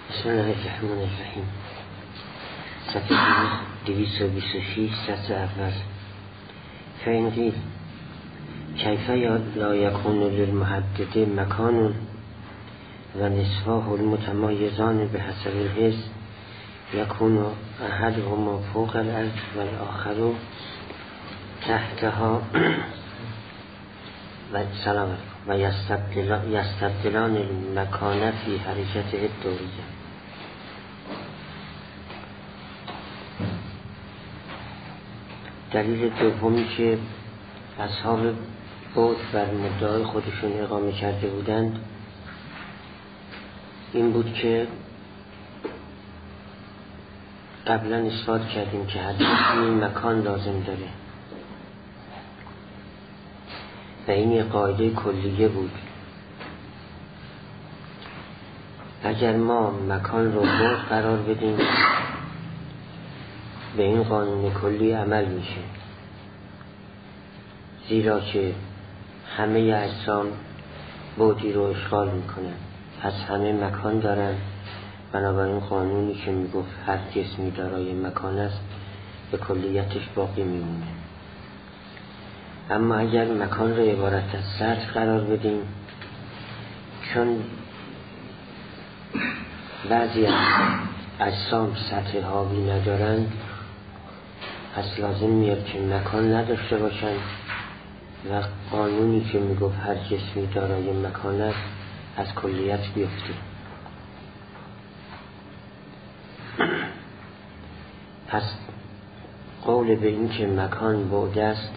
بسم الله الرحمن الرحیم. صفحه 226 سطر اول. فإن قیل کیف لا یکون للمحدد مکان و نصفاه المتمایزان بحسب الحس یکون احدهما فوق الارض و الاخر تحتها و سلام و یستبدلان المکان فی حرکت الدوریه. دلیل دومی که اصحاب بعد بر مدعای خودشون اقامه کرده بودند این بود که قبلا اثبات کردیم که حدیث این مکان لازم داره و این یک قاعده کلیه بود. اگر ما مکان رو بعد قرار بدیم به این قانون کلی عمل میشه، زیرا که همه اجسام بعدی رو اشغال میکنن، پس همه مکان دارن. بنابراین قانونی که میگفت هر جسمی دارای مکان است به کلیتش باقی میمونه. اما اگر مکان رو عبارت از سطح قرار بدیم، چون بعضی از اجسام سطح حاوی ندارن، پس لازم میاد که مکان نداشته باشن و قانونی که میگفت هر جسمی دارای مکان است از کلیت بیفته. پس قول به این که مکان بعد است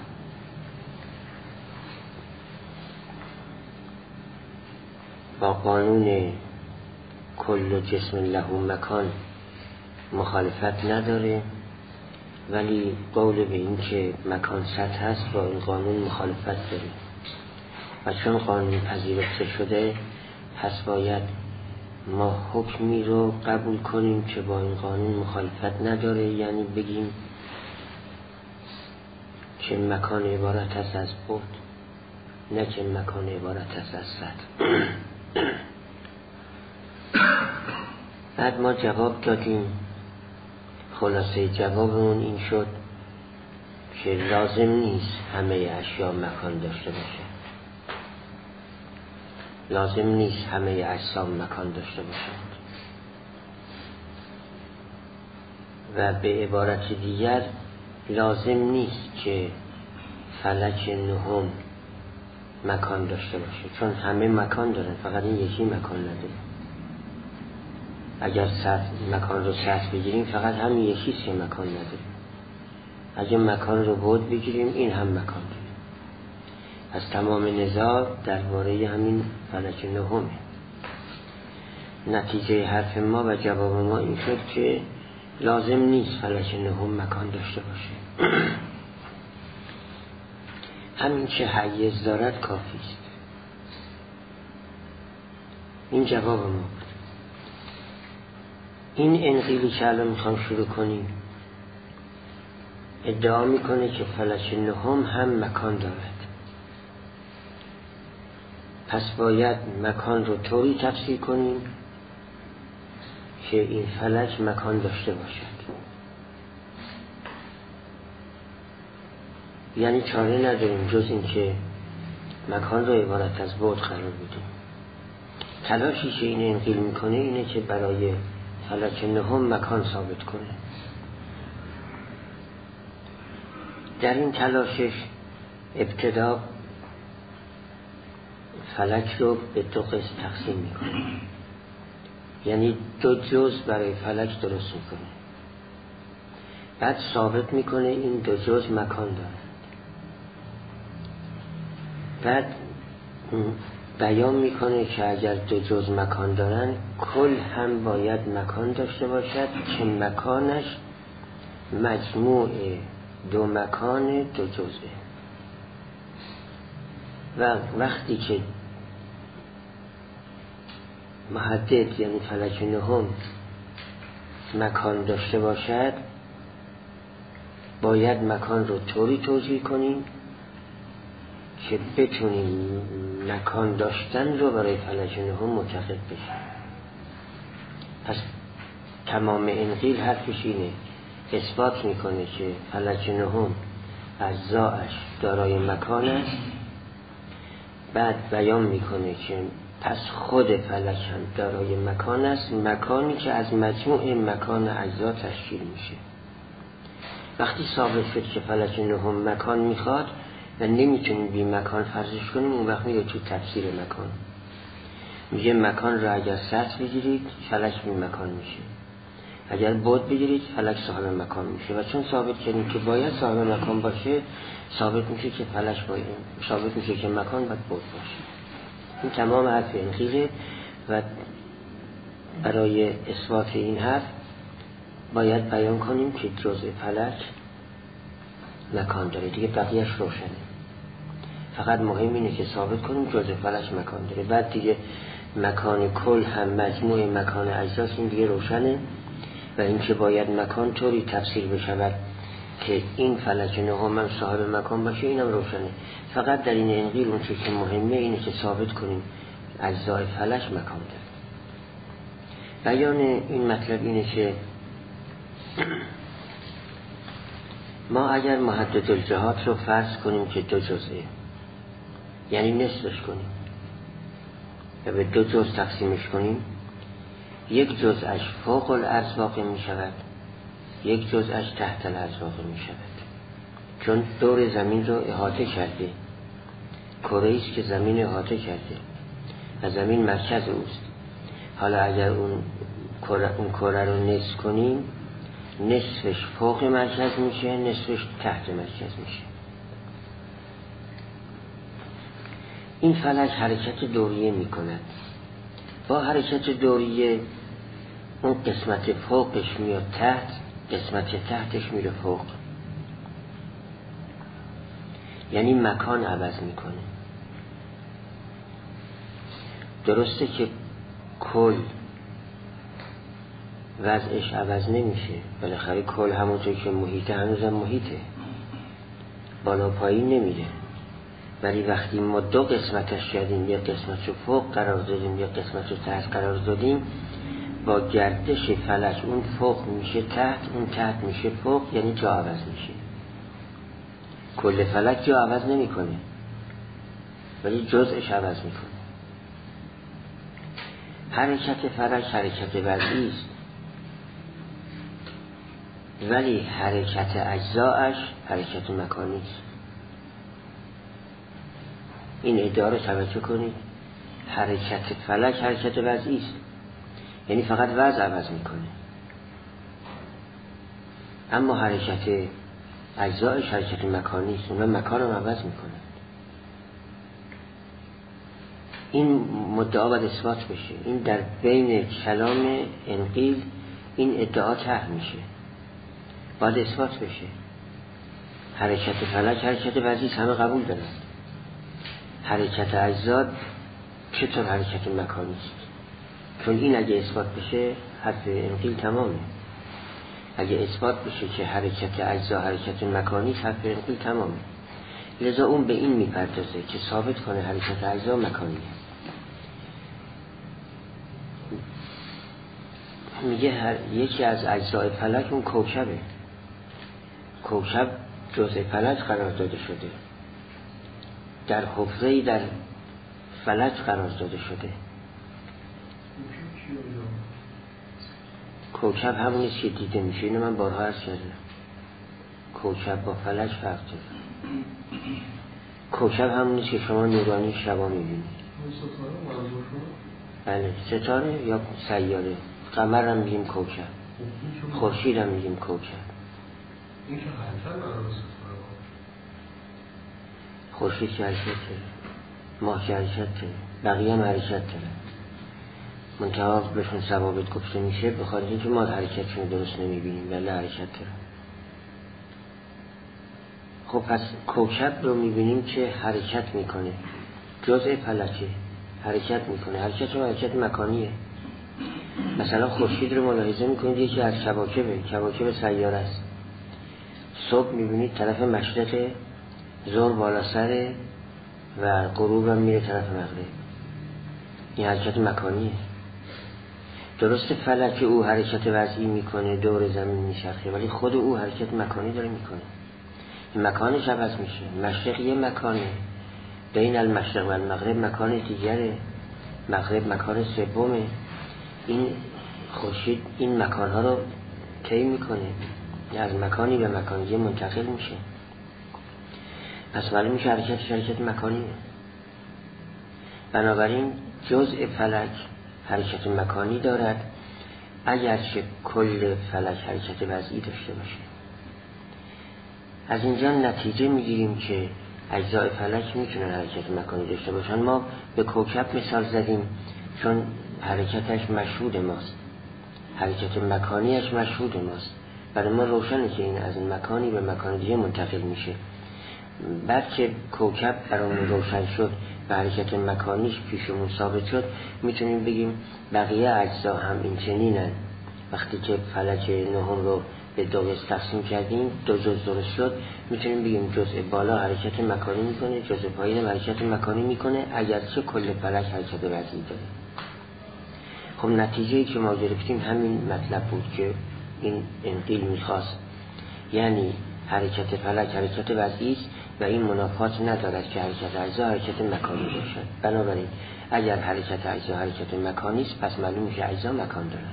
با قانون کل جسم له مکان مخالفت نداره، ولی قول به این که مکان سطح هست با این قانون مخالفت داره و چون قانون پذیرفته شده پس باید ما حکمی رو قبول کنیم که با این قانون مخالفت نداره، یعنی بگیم که مکان عبارت است از بعد، نه که مکان عبارت است از سطح. بعد ما جواب دادیم، خلاصه جوابمون این شد که لازم نیست همه اشیا مکان داشته باشه، لازم نیست همه اجسام مکان داشته باشند و به عبارت دیگر لازم نیست که فلک نهم مکان داشته باشه، چون همه مکان دارن، فقط این یکی مکان نداره. اگر مکان رو سطح بگیریم فقط همین یکیست که مکان نداره، اگر مکان رو بعد بگیریم این هم مکان داره. از تمام نزاع درباره همین فلک نهمه. نتیجه حرف ما و جواب ما این شد که لازم نیست فلک نهم مکان داشته باشه. همین که حیز دارد کافی است. این جواب ما بود. این انقیلی که الان میخوام شروع کنیم ادعا میکنه که فلک نهم هم مکان دارد، پس باید مکان رو طوری تفسیر کنیم که این فلک مکان داشته باشد. یعنی چاره نداریم جز این که مکان رو عبارت از بعد قرار بدیم. تلاشی که این انقیل میکنه اینه که برای فلک نهم مکان ثابت کنه. در این تلاشش ابتدا فلک رو به دو قسم تقسیم میکنه، یعنی دو جزء برای فلک درست میکنه. بعد ثابت میکنه این دو جزء مکان دارند. بعد بیان میکنه که اگر دو جزء مکان دارن کل هم باید مکان داشته باشد که مکانش مجموع دو مکان دو جزءه. و وقتی که محدد یعنی فلک نهم مکان داشته باشد باید مکان رو طوری توجیه کنیم که بتونیم مکان داشتن رو برای فلک نهم معتقد بشیم. پس تمام انقیل حرفش اینه، اثبات میکنه که فلک نهم اجزایش دارای مکان است، بعد بیان میکنه که پس خود فلک هم دارای مکان است، مکانی که از مجموع مکان اجزا تشکیل میشه. وقتی ثابت شد که فلک نهم مکان میخواد و نمیتونیم بی مکان فرضش کنیم، اون وقت میره تو تفسیر مکان، میگه مکان را اگر سطح بگیرید فلک بی مکان میشه، اگر بعد بگیرید فلک صاحب مکان میشه. و چون ثابت کردیم که باید صاحب مکان باشه، ثابت میشه که فلک باید، ثابت میشه که مکان باید بعد باشه. این تمام حرف انقیله و برای اثبات این حرف باید بیان کنیم که جزء فلک مکان داره، دیگه بقیهش روشنه. فقط مهم اینه که ثابت کنیم جزء فلک مکان داره، بعد دیگه مکان کل هم مجموع مکان اجزاست، این دیگه روشنه. و این که باید مکان طوری تفسیر بشود که این فلک نهم هم صاحب مکان باشه، اینم روشنه. فقط در این انقیل اون چیزی که مهمه اینه که ثابت کنیم اجزای فلک مکان داره. بیان این مطلب اینه که ما اگر محدد الجهات رو فرض کنیم که دو جزئه، یعنی نصفش کنیم و به دو جزء تقسیمش کنیم، یک جزءش فوق الارض واقع می شود، یک جزءش تحت الارض واقع می شود. چون دور زمین رو احاطه کرده، کره‌ای است که زمین احاطه کرده و زمین مرکز اوست. حالا اگر اون کره رو نصف کنیم، نصفش فوق مرکز میشه، نصفش تحت مرکز میشه. این فلک حرکت دوریه میکند، با حرکت دوریه اون قسمت فوقش میاد تحت، قسمت تحتش میره فوق، یعنی مکان عوض میکنه. درسته که کل وضعش عوض نمیشه، بالاخره کل همونطور که محیطه هنوزم محیطه، بالا پایین نمیره. ولی وقتی ما دو قسمتش کردیم، یک قسمت رو فوق قرار دادیم، یک قسمت رو تحت قرار دادیم، با گردش فلک اون فوق میشه تحت، اون تحت میشه فوق، یعنی جا عوض میشه. کل فلک جا عوض نمیکنه ولی جزءش عوض میکنه. حرکت فلک حرکت وضعی است، ولی حرکت اجزایش حرکت مکانی است. این ادعا رو توجه کنید، حرکت فلک حرکت وضعی است، یعنی فقط وضع عوض میکنه، اما حرکت اجزایش حرکت مکانی است، اونها مکان رو عوض میکنه. این مدعا باید اثبات بشه. این در بین کلام انقیل این ادعا طرح میشه، باید اثبات بشه. حرکت فلک حرکت وضعی همه قبول دارن، حرکت اجزا چطور حرکت مکانی است؟ چون این اگه اثبات بشه حرف انقیل تمامه. اگه اثبات بشه که حرکت اجزا حرکت مکانی است، حرف انقیل تمامه. لذا اون به این میپردازه که ثابت کنه حرکت اجزا مکانیه. میگه یکی از اجزای فلک اون کوکبه، کوکب جزء فلک قرار داده شده، در حفظه‌ای در فلک قرار داده شده. کوکب همونیست که دیده میشه، اینو من بارها عرض کردم. کوکب با فلک فرق داره. کوکب همونیست که شما نورانی شبا میبینید. بله، ستاره یا سیاره. قمر هم میگیم کوکب، خورشید هم میگیم کوکب. این که حرکت برای ستاره، خورشید که حرکت داره، ماه که حرکت داره، بقیه هم حرکت داره. منتها بهشون ثوابت گفته میشه بخاطر اینکه ما حرکتشون درست نمیبینیم، ولی حرکت داره. خب پس کوکب رو میبینیم که حرکت میکنه، جزء فلکه، حرکت میکنه. حرکت رو حرکت مکانیه. مثلا خورشید رو ملاحظه میکنید، یکی از کواکب سیاره است. صبح میبینید طرف مشرق، ظهر بالا سره و غروب هم میره طرف مغرب. این حرکت مکانیه. درست فلک او حرکت وضعی میکنه دور زمین میچرخه، ولی خود او حرکت مکانی داره میکنه. مکانش عوض میشه. مشرق یه مکانه، بین المشرق و المغرب مکان دیگره، مغرب مکان سومه. این خورشید این مکانها رو طی میکنه، از مکانی به مکانی منتقل میشه. پس معلوم میشه حرکت مکانیه. بنابراین جزء فلک حرکت مکانی دارد، اگرچه کل فلک حرکت وضعی داشته باشه. از اینجا نتیجه میگیریم که اجزای فلک میتونن حرکت مکانی داشته باشن. ما به کوکب مثال زدیم چون حرکتش مشهود ماست، حرکت مکانیش مشهود ماست. برای ما روشنه که این از مکانی به مکان دیگه منتقل میشه. بعد که کوکب برامون روشن شد و حرکت مکانیش پیشمون ثابت شد، میتونیم بگیم بقیه اجزا هم این چنینن. وقتی که فلک نهم رو به دو قسم تقسیم کردیم، دو جزء درست شد، میتونیم بگیم جزء بالا حرکت مکانی میکنه، جزء پایین حرکت مکانی میکنه، اگرچه کل فلک حرکت وضعی داره. خب نتیجه‌ای که ما گرفتیم همین مطلب بود که این انقیل میخواست، یعنی حرکت فلک حرکت وضعی است و این منافات ندارد که حرکت اجزا حرکت مکانی باشد. بنابراین اگر حرکت اجزا حرکت مکانی است، پس معلوم میشه اجزا مکان دارند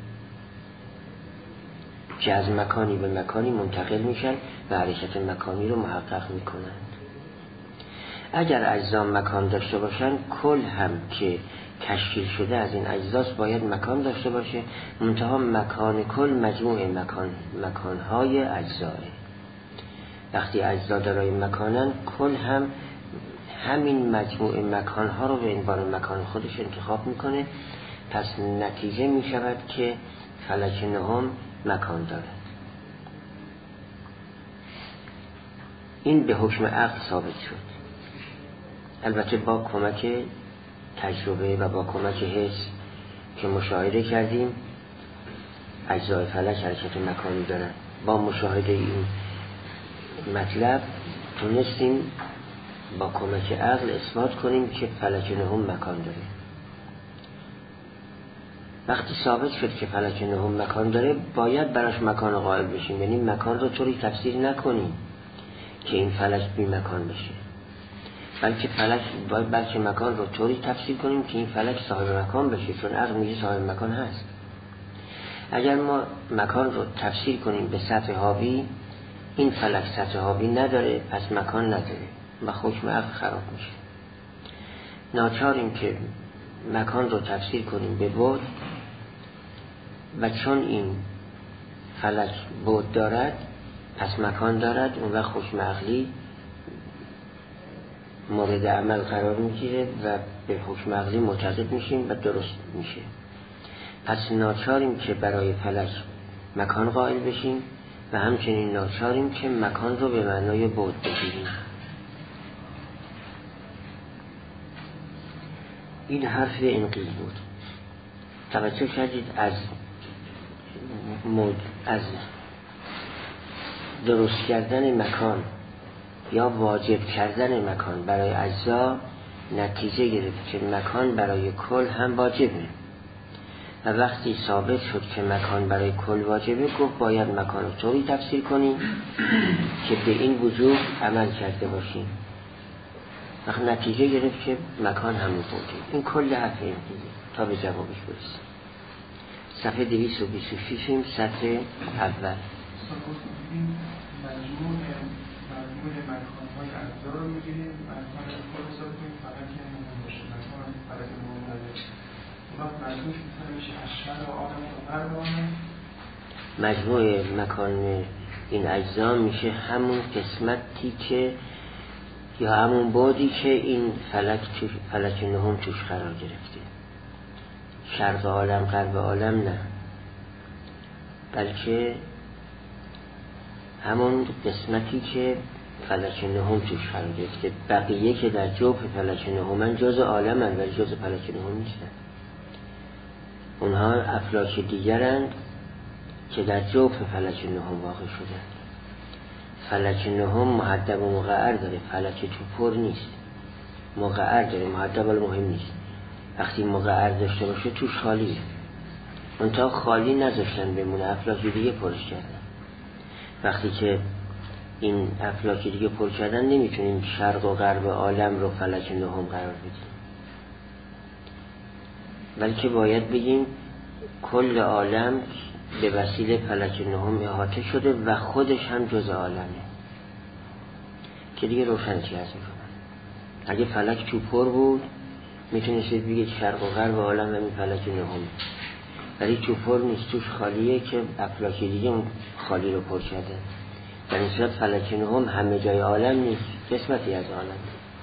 که از مکانی به مکانی منتقل میشن و حرکت مکانی رو محقق میکنند. اگر اجزا مکان داشته باشند، کل هم که تشکیل شده از این اجزاست باید مکان داشته باشه، منتها مکان کل مجموع مکانهای اجزاه. وقتی اجزا دارای مکانن، کل هم همین مجموع مکانها رو به عنوان مکان خودش انتخاب میکنه. پس نتیجه میشود که فلک نهم مکان داره. این به حکم عقل ثابت شد، البته با کمک تجربه و با کمک حس که مشاهده کردیم اجزای فلک حرکت مکانی دارن. با مشاهده این مطلب تونستیم با کمک عقل اثبات کنیم که فلک نهم مکان داره. وقتی ثابت شد که فلک نهم مکان داره، باید براش مکان قائل بشیم، یعنی مکان رو طوری تفسیر نکنیم که این فلک بی مکان بشه، بلکه مکان رو طوری تفسیر کنیم که این فلک صاحب مکان بشه، چون عقل میگه صاحب مکان هست. اگر ما مکان رو تفسیر کنیم به سطح حاوی، این فلک سطح حاوی نداره، پس مکان نداره و حکم عقل خراب میشه. ناچاریم که مکان رو تفسیر کنیم به بعد، و چون این فلک بعد دارد پس مکان دارد، اون وقت حکم عقلی مورد عمل قرار میگیره و به حکم عقلی معتقد میشیم و درست میشه. پس ناچاریم که برای فلک مکان قائل بشیم و همچنین ناچاریم که مکان رو به معنای بعد بگیریم. این حرف انقیل بود. توجه کردید از درست کردن مکان یا واجب کردن مکان برای اجزا نتیجه گرفت که مکان برای کل هم واجبه، و وقتی ثابت شد که مکان برای کل واجبه، گفت باید مکان رو طوری تفسیر کنیم که به این وجوب عمل کرده باشیم. وقت نتیجه گرفت که مکان همون بوده. این کل حرف این دیگه. تا به جوابش برسیم. صفحه 226 سطر اول. مجموع مکان‌های اجزا رو می‌گیریم، مکان خود حساب کنیم، فلک نهم باشه، مکان فلک نهم داره. وقت مجموعش می‌تونه بشه اشهر و آدم و غربانه. مجموع مکان این اجزا میشه همون قسمتی که یا همون بعدی که این فلک نهم توش قرار گرفته. شرق عالم غرب عالم نه، بلکه همون قسمتی که فلک نهم توش قرار گرفته. بقیه که در جوف فلک نهمن جز عالمن ولی جز فلک نهم نیستن. اونها افلاک دیگرند که در جوف فلک نهم واقع شدن. فلک نهم محدب و مقعر داره، فلک تو پر نیست، مقعر داره، محدب ولی مهم نیست. وقتی مقعر داشته باشه توش خالیه، منتها خالی نذاشتن بمونه، افلاکی دیگه پرش کردن. وقتی که این افلاکی دیگه پر کردن نمیتونیم شرق و غرب عالم رو فلک نهم قرار بدیم، بلکه باید بگیم کل عالم به وسیله فلک نهم احاطه شده و خودش هم جز عالمه، که دیگه روشن چی هست میکنن. اگه فلک تو پر بود میتونستید بگید شرق و غرب عالم همین فلک نهم، ولی تو پر نیست، توش خالیه که افلاکی دیگه اون خالی رو پر کرده. در این صورت فلک نهم همه جای عالم نیست، قسمتی از عالم.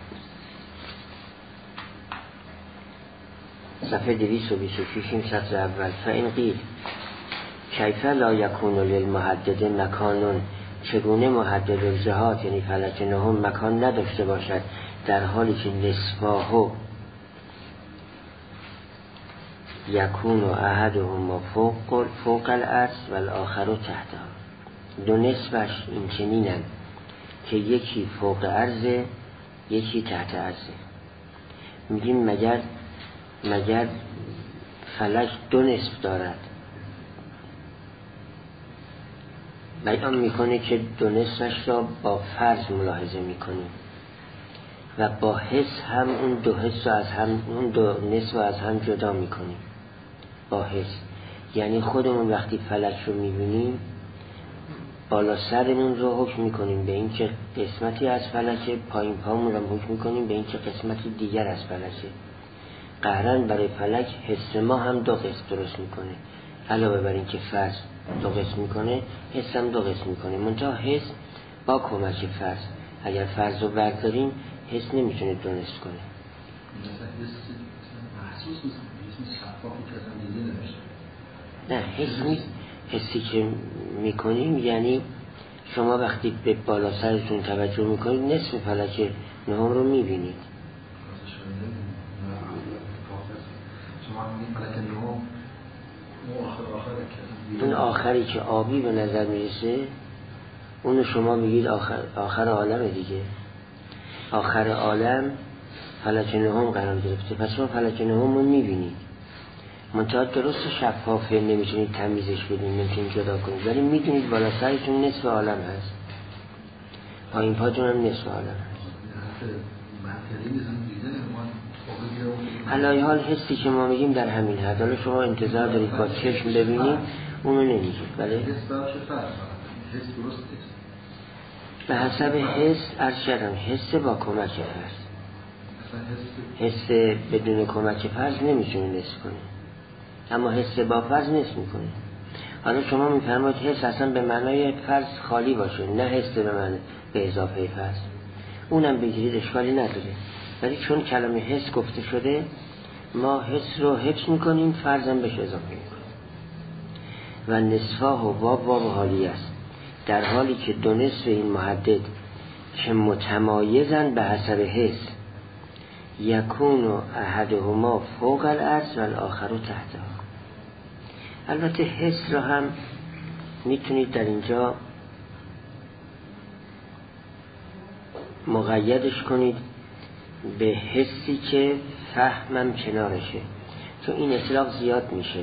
صفحه 226 سطر اول. فإن قیل کیف لا یکون للمحدد مکان، چگونه محدد الجهات یعنی فلک نهم مکان نداشته باشد در حالی که نصفاهو یکون و احدهما فوق الارض و الاخر تحتها. دو نصفش این چنینن که یکی فوق عرضه یکی تحت عرضه. میگیم مگر فلک دو نصف دارد؟ بیان میکنه که دو نصفش را با فرض ملاحظه میکنیم و با حس هم اون دو حس از هم، اون دو نصف از هم جدا میکنیم با حس. یعنی خودمون وقتی فلک رو میبینیم بالا سرمون رو حکم میکنیم به این که قسمتی از فلکه، پایین پامون رو حکم میکنیم به این که قسمتی دیگر از فلکه. قهرن برای فلک حس ما هم دو قسم درست میکنه، علاوه بر این که فرض دو قسم میکنه حس هم دو قسم میکنه. منتها حس با کمک فرض، اگر فرض رو برداریم حس نمیتونه دو نصف کنه. نه حس نیست. حسی که میکنیم یعنی شما وقتی به بالا سرتون توجه میکنید نصف فلک نهم رو میبینید. اون آخری که آبی به نظر میرسه اونو شما میگید آخر عالم دیگه. آخر عالم فلک نهم قرار گرفته، پس شما فلک نهم رو میبینید. منتها درست شفافه، نمیتونید تمیزش بدید، نمیتونید جدا کنید، ولی میدونید بالا سرتون نصف عالم هست، پایین پاتون هم نصف عالم هست. علای حال حسی که ما میگیم در همین حد. حالا شما انتظار دارید با چشم ببینید، اونو نمیگید. بله به حسب حس عرض کردم، حس با کمک فرض. حس بدون کمک فرض نمیتونه نصف کنه، اما حس با فرض نصف میکنه. حالا شما میفرمایید حس اصلا به معنای فرض خالی باشه، نه حس به معنی به اضافه فرض، اونم بگیرید اشکالی نداره. ولی چون کلمه حس گفته شده ما حس رو حفظ میکنیم، فرضم بهش اضافه میکنیم. و نصفاه و باب حالی است، در حالی که دو نصف این محدد که متمایزن به حسب حس یکون و احدهما فوق الارض و الاخر تحتها. البته حس را هم میتونید در اینجا مقیدش کنید به حسی که فهمم کنارشه، چون این اطلاق زیاد میشه.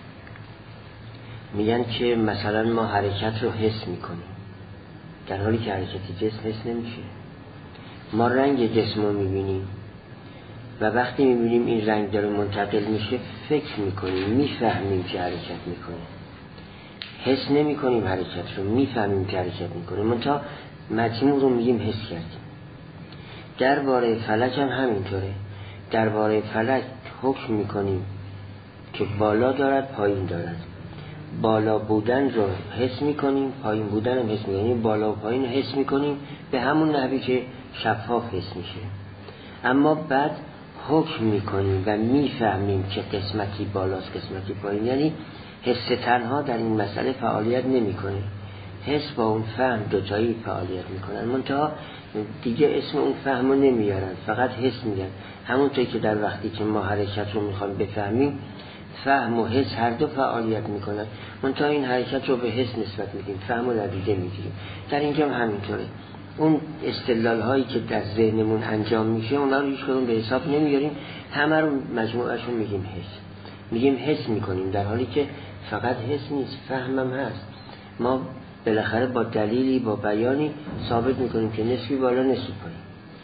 میگن که مثلا ما حرکت رو حس میکنیم در حالی که حرکت جسم حس نمیشه. ما رنگ جسم رو میبینیم و وقتی میبینیم این رنگ داره منتقل میشه فکر میکنیم، میفهمیم که حرکت میکنیم. حس نمیکنیم حرکت رو، میفهمیم که حرکت میکنیم، منتها مجموع رو میگیم حس کردیم. درباره فلک هم همینطوره. درباره فلک حکم میکنیم که بالا دارد پایین دارد. بالا بودن رو حس میکنیم، پایین بودن هم حس میکنیم. بالا و پایین رو حس میکنیم به همون نحوی که شفاف حس میشه. اما بعد حکم میکنیم و میفهمیم که قسمتی بالاست قسمتی پایین. یعنی حس تنها در این مسئله فعالیت نمیکنه، حس با اون فهم دوتایی فعالیت میکنن. منتها دیگه اسم اون فهم رو نمیارن، فقط حس میگن. همونطور که در وقتی که ما حرکت رو میخوایم بفهمیم فهم و حس هر دو فعالیت میکنن، منتها این حرکت رو به حس نسبت میدیم، فهم رو نتیجه میگیریم. در اینجا هم همینطوره. اون استدلال هایی که در ذهنمون انجام میشه اونا رو هیچ کدوم به حساب نمیاریم، همه رو مجموعهشون میگیم حس. میگیم حس میکنیم، در حالی که فقط حس نیست، فهمم هست. ما بالاخره با دلیلی، با بیانی ثابت میکنیم که نسبی بالا نسبی پایین.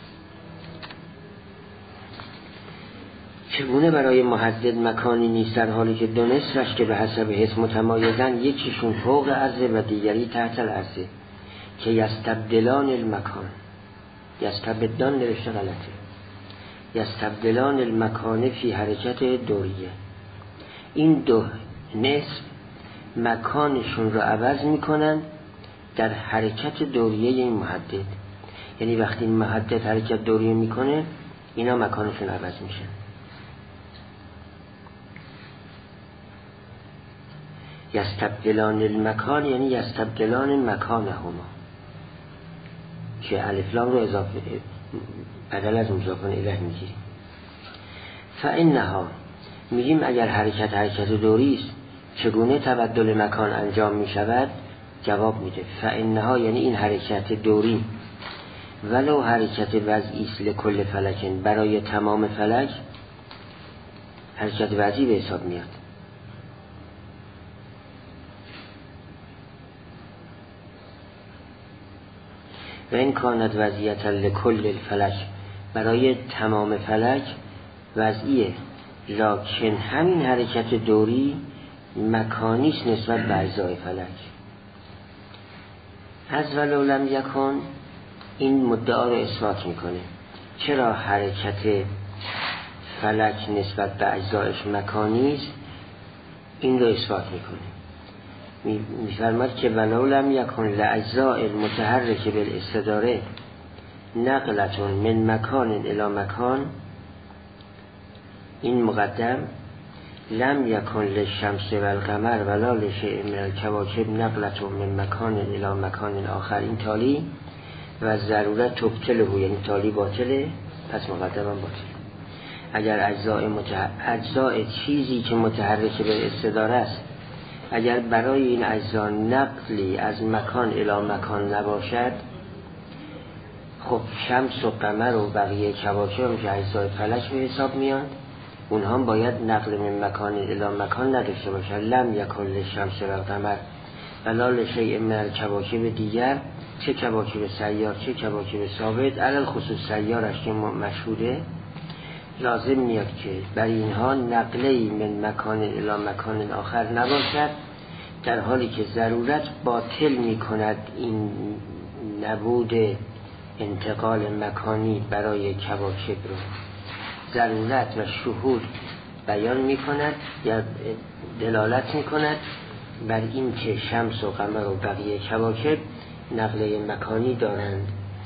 چگونه برای محدد مکانی نیست در حالی که دو نصفش که به حسب حس متمایزن، یکیشون فوق عرضه و دیگری تحت العرضه، که یستبدلان المکان، یستبدلان نوشته غلطه، یستبدلان المکان فی حرکت دوریه. این دو نصف مکانشون رو عوض میکنن در حرکت دوریه این محدد. یعنی وقتی این محدد حرکت دوریه میکنه، اینا مکانشون عوض میشن. یستبدلان المکان یعنی یستبدلان مکانهما، که الف لام رو اضافه بدل از مضاف الیه میگیریم. فانها، میگیم اگر حرکت دوری است چگونه تبدل مکان انجام میشود؟ جواب میده فانها یعنی این حرکت دوری ولو حرکت وضعی است لکل فلکن، برای تمام فلک حرکت وضعی به حساب میاد. و این کانت وضعیت لکل الفلک، برای تمام فلک وضعیه، لکن همین حرکت دوری مکانیست نسبت به اجزای فلک. از ولو لم یکن این مدعا رو اثبات میکنه. چرا حرکت فلک نسبت به اجزایش مکانیست؟ این رو اثبات میکنه. میفرماد که ولو لم یکن لاجزاء المتحرک بالاستداره نقلتون من مکان الی مکان، این مقدم لم یکن للشمس و القمر ولا لشیء من الکواکب نقلتون من مکان الی مکان آخر، این تالی و ضرورت تبطله، یعنی تالی باطله، پس مقدم هم باطله. اگر اجزاء چیزی که متحرک به استداره است، اگر برای این اجزا نقلی از مکان الی مکان نباشد، خب شمس و قمر و بقیه کواکب هم که اجزای فلک به حساب میان، اونها هم باید نقل من مکان الی مکان نداشته باشد. لم یکن للشمس و القمر ولا لشیء من الکواکب دیگر، چه کواکب سیار چه کواکب ثابت، علل خصوص سیارش که مشهوره، لازم میاد که برای اینها نقلی من مکان الی مکان آخر نباشد، در حالی که ضرورت باطل میکند این نبود انتقال مکانی برای کواکب رو. ضرورت و شهود بیان میکند یا دلالت میکند بر این که شمس و قمر و بقیه کواکب نقله مکانی دارند.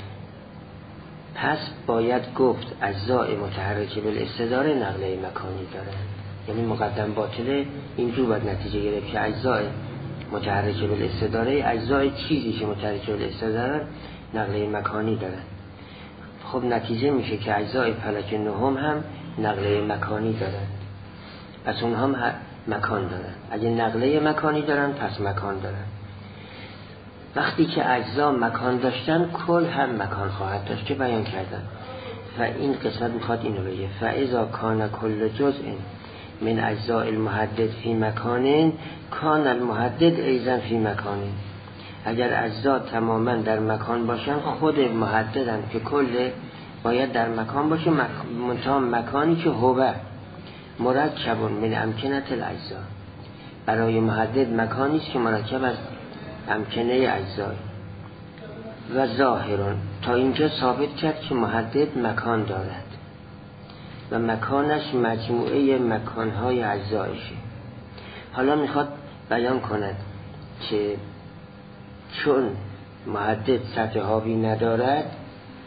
پس باید گفت اجزای متحرک بالاستداره نقله مکانی دارند، یعنی مقدم باطله. اینجور باید نتیجه گرفت که اجزای متحرک بالاستداره اجزای چیزی که متحرک بالاستداره نقله مکانی دارند. خب نتیجه میشه که اجزای فلک نهم هم نقله مکانی دارند، پس اونها هم مکان دارند. اگه نقله مکانی دارند پس مکان دارند. وقتی که اجزا مکان داشتن کل هم مکان خواهد داشت که بیان کردن. و این قسمت میخواد اینو بگه فاذا کان کل جزء من اجزاء المحدد فی مکان کان المحدد ایضا فی مکان. اگر اجزا تماما در مکان باشن، خود محددن که کل باید در مکان باشه، منتها مکانی که هو مرکب من امکنه الاجزا، برای محدد مکانی است که مرکب از امکنه اجزای. و ظاهران تا اینجا ثابت کرد که محدد مکان دارد و مکانش مجموعه مکانهای اجزایشه. حالا میخواد بیان کند که چون محدد سطح حاوی ندارد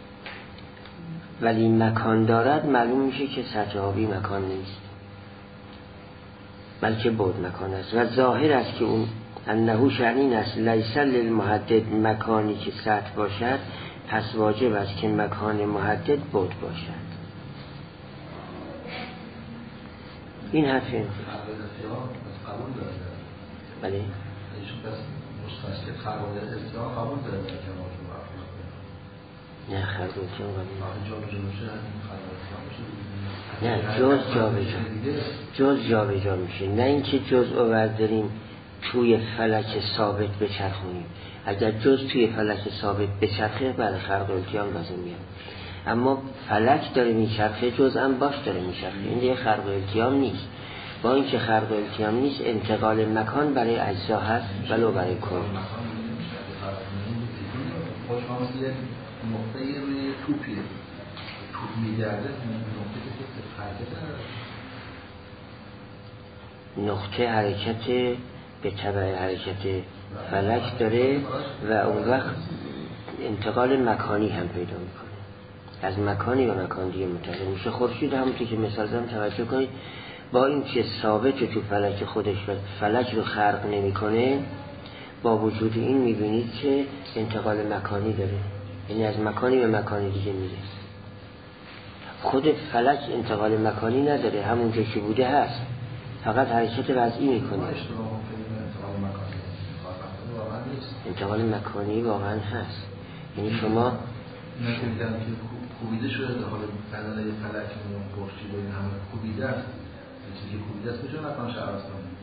ولی مکان دارد، معلوم میشه که سطح حاوی مکان نیست بلکه بعد مکان است. و ظاهر است که اون انه شأن است لیس للمحدد مکانی که سطح باشد، پس واجب است که مکان محدد بعد باشد. این حرفه قبول داره. بله ایشون بس مستثنی قوانین اصلاح قبول داره که ما نه خرق التیام نه جز جابجا میشه، نه اینکه جزء رو برداریم توی فلک ثابت بچرخونیم. اگر جز توی فلک ثابت بچرخه برای خرق التیام لازم میاد، اما فلک داره میچرخه جز هم باش داره میچرخه، این دیگه خرق التیام نیست. با اینکه خرق التیام نیست انتقال مکان برای اجزا هست ولو برای کل. نقطه روی توپیه، توپ میگرده، نقطه حرکت به تبع حرکت فلک داره و اون وقت انتقال مکانی هم پیدا میکنه، از مکانی و مکان دیگه منتقل میشه. خورشید همونطور که مثال زدم توجه کنید، با اینکه ثابت تو فلک خودش و فلک رو خرق نمیکنه، با وجود این میبینید که انتقال مکانی داره، یعنی از مکانی به مکانی دیگه میره. خود فلک انتقال مکانی نداره، همونجا که بوده هست، فقط حرکت وضعی میکنه. انتقال مکانی واقعا هست، یعنی شما نمیدونم که کوبیده شده حالا بدن یه فلک خورشید و این همه کوبیده است، چیزی کوبیده است کجا مکانش عوض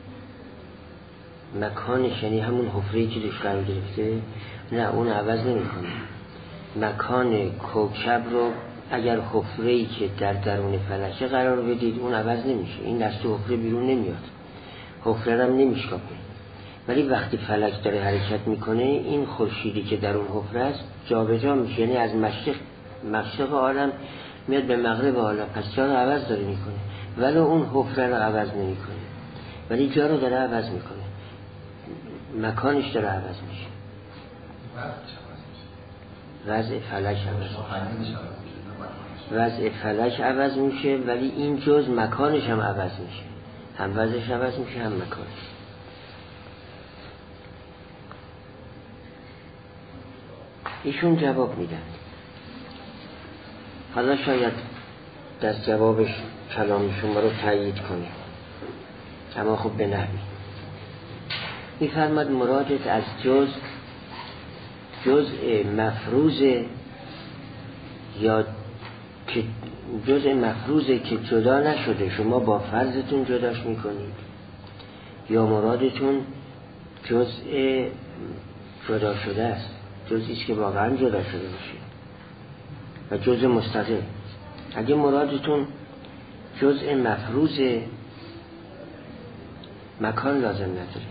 کنه؟ مکانش یعنی همون حفره‌ای که روش قرار گرفته، نه اون عوض نمیکنه. مکان کوکب رو اگر حفره‌ای که در درون فلکه قرار بدید اون عوض نمیشه، این از تو حفره بیرون نمیاد، حفره هم نمیشکافه. ولی وقتی فلک داره حرکت میکنه، این خورشیدی که در اون حفره است جابجا میشه، یعنی از مشرق عالم میاد به مغرب عالم، پس جا رو عوض داره میکنه، ولی اون حفره رو عوض نمیکنه، ولی جا رو داره عوض میکنه، مکانش داره عوض میشه. وضع فلک عوض میشه، ولی این جز مکانش هم عوض میشه، هم وضعش عوض میشه هم مکانش. ایشون جواب میدن. حالا شاید در جوابش کلام شما رو تایید کنه، اما خب به نحوی میفرماد مرادت از جزء مفروضه یا که جزء مفروضه که جدا نشده شما با فرضتون جداش میکنید، یا مرادتون جزء جدا شده است، جزئیست که واقعا جدا شده باشه و جزء مستقل. اگه مرادتون جزء مفروضه، مکان لازم نداره،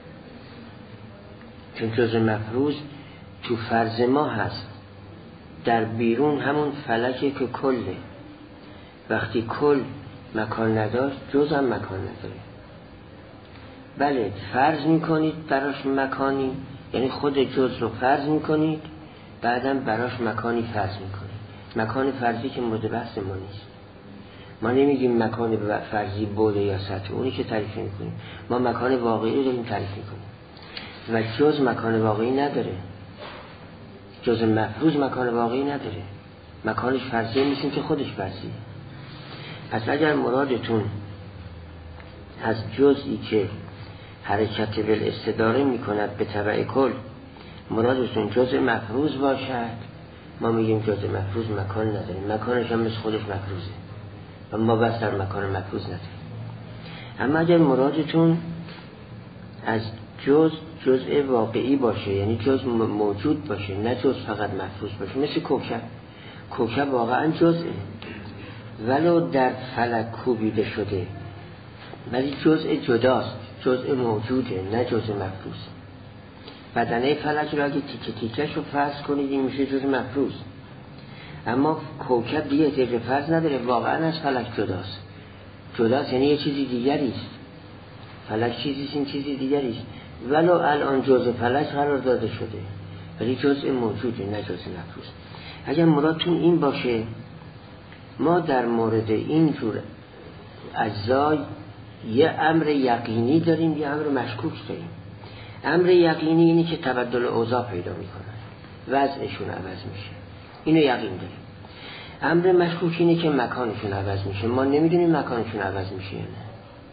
چون جزء مفروض تو فرض ما هست، در بیرون همون فلکه که کله. وقتی کل مکان نداشت جزء هم مکان نداره. بله فرض میکنید براش مکانی، یعنی خود جزء رو فرض میکنید، بعدم براش مکانی فرض میکنید. مکان فرضی که مورد بحث ما نیست، ما نمیگیم مکان فرضی بوده یا سطح، اونی که تعریف میکنیم ما مکان واقعی رو داریم تعریف میکنیم و جز مکان واقعی نداره، جز مفروض مکان واقعی نداره، مکانش فرضیه میشین که خودش فرضیه. پس اگر مرادتون از جزئی که حرکت بالاستداره میکند به تبع کل، مرادتون جزء مفروض باشد، ما میگیم جزء مفروض مکان نداره، مکانش هم مثل خودش مفروضه و ما بس در مکان مفروض نداریم. اما اگر مرادتون از جزء واقعی باشه، یعنی جزء موجود باشه، نه جزء فقط مفروض باشه، مثل کوکب واقعا جزءه ولو در فلک کوبیده شده، ولی جزء جداست، جزء موجوده نه جزء مفروض. بدنه فلک را اگه تیکه تیکش رو فرض کنید این میشه جزء مفروض، اما کوکب دیگه احتیاج فرض نداره، واقعا از فلک جداست یعنی یه چیزی دیگری است. فلک چیزیست، این چیزی دیگری است، ولو الان جزء فلک قرار داده شده ولی جزء موجوده نه جزء مفروض. اگر مرادتون این باشه، ما در مورد این جور اجزای یه امر یقینی داریم، یه امر مشکوک داریم. امر یقینی اینی که تبدل اوضاع پیدا میکنن، وضعشون عوض میشه، اینو یقین داریم. امر مشکوک اینه که مکانشون عوض میشه، ما نمیدونیم مکانشون عوض میشه یا نه.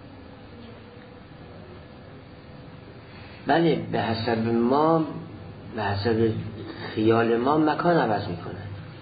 بله به حسب خیال ما مکان عوض میکنن،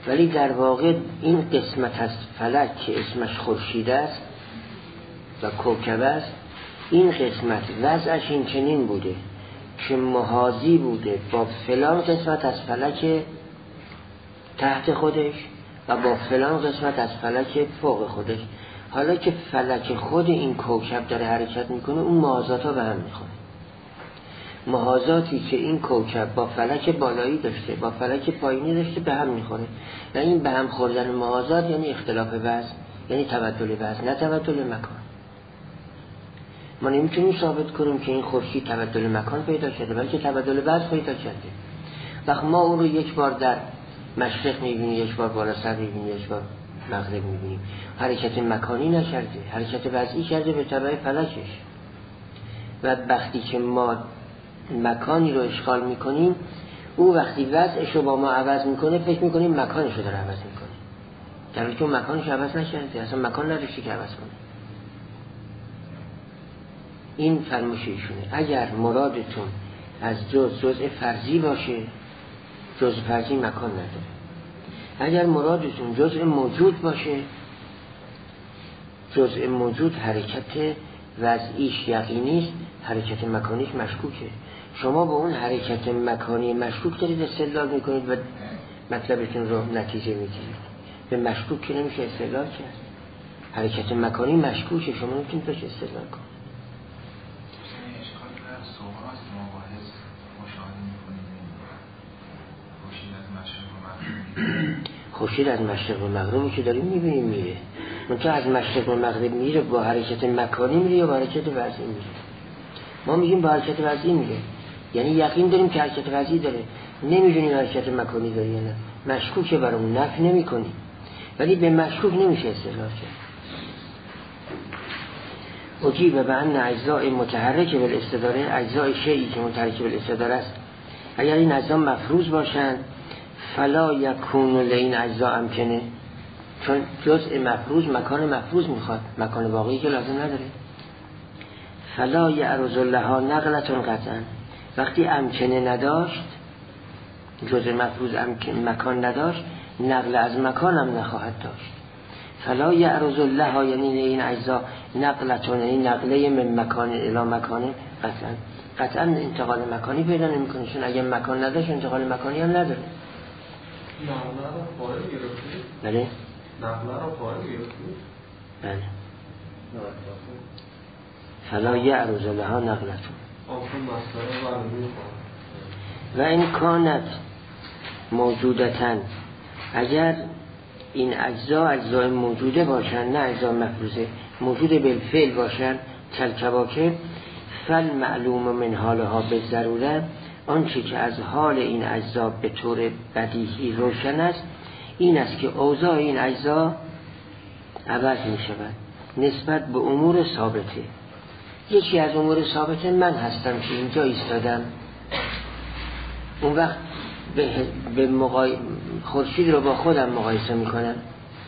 ولی در واقع این قسمت از فلک که اسمش خورشید است و کوکب است، این قسمت وضعش این چنین بوده که محاذی بوده با فلان قسمت از فلک تحت خودش و با فلان قسمت از فلک فوق خودش. حالا که فلک خود این کوکب داره حرکت میکنه، اون محاذات ها به هم میخوره. محاذاتی که این کوکب با فلک بالایی داشته با فلک پایینی داشته به هم میخوره. و این به هم خوردن محاذات یعنی اختلاف وزن، یعنی تبدل وزن، نه تبدل مکان. ما نمیتونیم ثابت کنیم که این خورشید تبدل مکان پیدا کرده، بلکه تبدل وزن پیدا کرده. وقتی ما اون رو یک بار در مشرق میبینیم، یک بار بالا سر میبینیم، یک بار مغرب میبینیم، حرکت مکانی نکرده، حرکت وضعی کرده به تبع فلکش. و وقتی که ما مکانی رو اشغال میکنیم، او وقتی وضعش رو با ما عوض میکنه فکر میکنیم مکانش رو داره عوض میکنه، در حالی که اون مکانش عوض نکرده، اصلا مکان نداشته که عوض کنه. این فرموش ایشونه. اگر مرادتون از جزء فرضی باشه، جزء فرضی مکان نداره. اگر مرادتون جزء موجود باشه، جزء موجود حرکت وضعیش یقینی است، حرکت مکانیش مشکوکه. شما با اون حرکت مکانی مشکوک دارید استدلال میکنید و مطلبتون رو نتیجه میگیرید. به مشکوک که نمیشه استدلال کرد. حرکت مکانی مشکوکه، شما نمیتونید بهش استدلال کنید. خورشید از مشرق و مغربی که داریم میبینیم میره، منتها از مشرق و مغرب میره با حرکت مکانی میره یا با حرکت وضعی میره؟ ما میگیم با حرکت وضعی میره، یعنی یقین داریم که حرکت وضعی داره، نمیدونیم حرکت مکانی داره یا نه. مشکوکه برامون، نفی نمی‌کنیم، ولی به مشکوک نمیشه استدلال کرد. اجیب به ان اجزاء متحرک بالاستداره، اجزاء شیئی که متحرک بالاستداره است، اگر این اجزا مفروض باشند فلا یکون لین اجزا امکنه، چون جزء مفروض مکان مفروض میخواد، مکان واقعی که لازم نداره. فلا یعرض لها نقلتون قطعا، وقتی امکنه نداشت، جزء مفروض مکان نداشت، نقل از مکان هم نخواهد داشت. فلا یعرض لها یعنی این اجزا نقلتون، یعنی نقله من مکان الی مکان قطعا انتقال مکانی پیدا نمیکنه، چون اگه مکان نداشت انتقال مکانی هم نداره. نقله رو فاعل گرفتی؟ بله؟ نقله رو فاعل گرفتی؟ بله. فلا یعرض لها نقلتون و این کانت موجودتن، اگر این اجزای موجوده باشن، نه اجزا مفروضه، موجود بالفعل باشن، کالکواکب، فل معلوم من حالها به ضرورت، آنچه که از حال این اجزا به طور بدیهی روشن است این است که اوضاع این اجزا عوض می شود نسبت به امور ثابته. یکی از امور ثابته من هستم که اینجا ایستادم، اون وقت به خورشید رو با خودم مقایسه میکنم،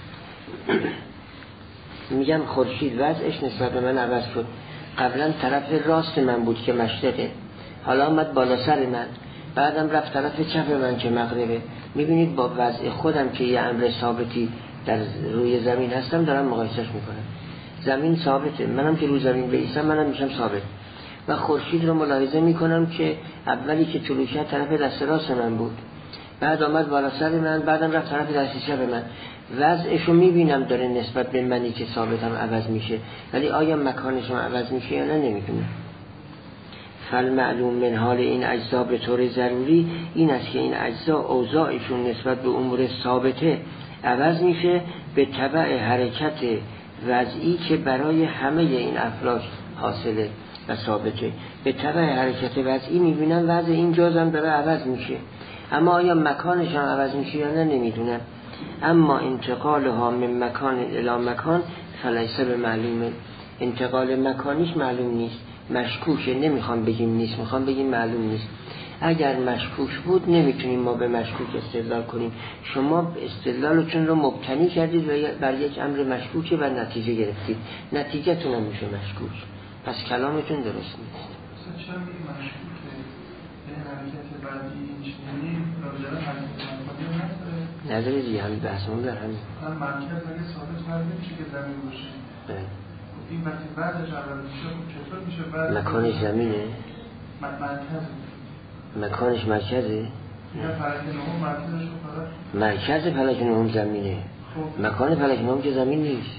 میگم خورشید وضعش نسبت به من عوض شد. قبلا طرف راست من بود که مشرقه، حالا آمد بالا سر من، بعدم رفت طرف چپ من که مغربه. میبینید با وضع خودم که یه امر ثابتی در روی زمین هستم دارم مقایسهش میکنم. زمین ثابته، منم که روی زمین بایستم منم میشم ثابت. و خورشید رو ملاحظه میکنم که اولی که طلوع کرد طرف دست راست من بود، بعد آمد بالا سر من، بعدم رفت طرف دست چپ من. وضعش رو میبینم داره نسبت به منی که ثابتم عوض میشه، ولی آیا مکانش هم عوض میشه یا نه نمیدونم. فالمعلوم من حال این اجزا به طور ضروری این است که این اجزا اوضاعشون نسبت به امور ثابته عوض میشه به تبع حرکت وضعی که برای همه این افلاک حاصله و ثابته. به تبع حرکت وضعی میبینم وضع این جزم داره عوض میشه، اما آیا مکانش هم عوض میشه یا نه نمیدونم. اما انتقالها من مکان الی مکان فلیس به معلومه، انتقال مکانیش معلوم نیست، مشکوکه. نمیخوام بگیم نیست، میخوام بگیم معلوم نیست. اگر مشکوک بود نمیتونیم ما به مشکوک استدلال کنیم. شما استدلالتون رو مبتنی کردید و بر یک امر مشکوکه و نتیجه گرفتید، نتیجه‌تون هم میشه مشکوک، پس کلامتون درست نیست. چرا میگه مشکوکه؟ یعنی حرکت بعدی این چنینی راجعه حرکت مکانی نداره؟ نداره دیگه، همین بحثمون در همین مرکز اگه ثابت فرد نمیشه که زمین باشه. این وقتی بعدش عوض میشه چطور میشه بعد؟ مکانش زمینه؟ مرکزه. مکانش مرکزه؟ نه فلک نهم مرکزش رو فقط مرکز فلک نهم زمینه. مکان فلک نهم که زمین نیست.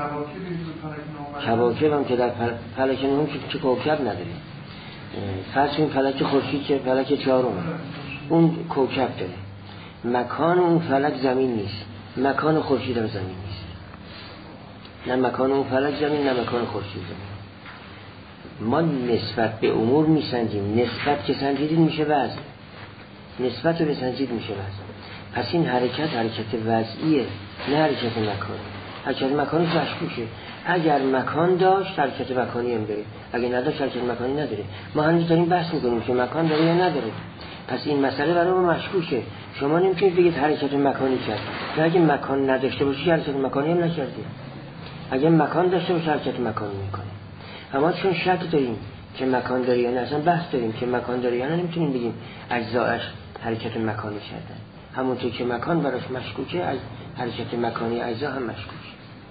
کواکب هم که در فلک نهم که کوکب نداره. فرض کنیم فلک خورشید که فلک چهارم اون کوکب داره. مکان اون فلک زمین نیست، مکان خورشید هم زمین نیست. نه مکان اون فلک زمین، نه مکان خورشید زمین. ما نسبت به امور میسنجیم. نسبت که سنجیدین میشه وزن، نسبت رو بسنجید میشه وزن. پس این حرکت وضعیه، نه حرکت مکانی. حرکت مکانیش مشکوکه. اگر مکان داشت حرکت مکانی هم داره، اگر نداشت حرکت مکانی نداره. ما هنوز داریم بحث میکنیم که مکان داره یا نداره. پس این مسئله برای ما مشکوکه. شما نمیتونید بگید حرکت مکانی کرد. اگه مکان نداشته باشی حرکت مکانی هم نکردی. اگه مکان داشته باشه حرکت مکانی میکنه. اما چون شک داریم که مکان داره یا نه، اصلا بحث داریم که مکان داره یا نه، نمیتونیم بگیم اجزاش حرکت مکانی کردن. همونطور که مکان براش مشکوکه، از حرکت مکانی اجزا هم مشکوکه.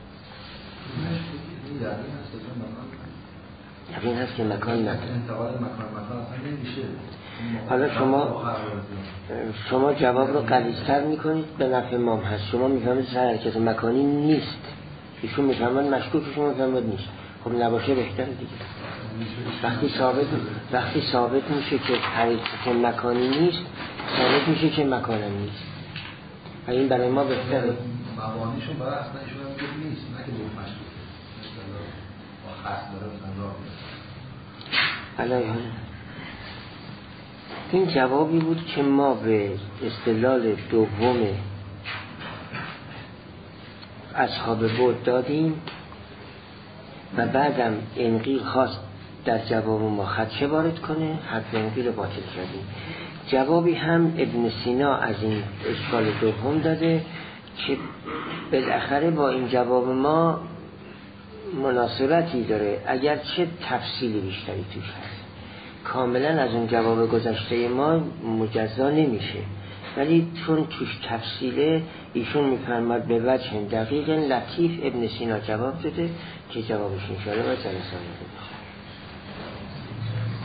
یقین هست که مکان نداره. حالا شما جواب رو غلیظ‌تر میکنید، به نفع ما هست. شما میفهمید حرکت مکانی نیست، ایشون میفهمن مشکوک، شما میفهمید نیست. خب نباشه بهتره دیگه. وقتی ثابت میشه که حرکت مکانی نیست، ثابت میشه که مکان هم نیست. و این برای ما بهتره. مبانیشون برای اصلا ایشون هم که نیست، نه که بود مشکوک با خاص داره مثلا راه این جوابی بود که ما به استدلال دوم اصحاب بعد دادیم و بعدم انقیل خواست در جواب ما خدشه وارد کنه، حرف انقیل باطل کردیم. جوابی هم ابن سینا از این اشکال دوم داده که بالاخره با این جواب ما مناسبتی داره، اگر چه تفصیلی بیشتری توش هست. کاملا از اون جواب گذشته ما مجزا نمیشه، ولی چون توش تفصیله ایشون میفرماد به وجه دقیق لطیف ابن سینا جواب داده که جوابش انشاءالله و جلسه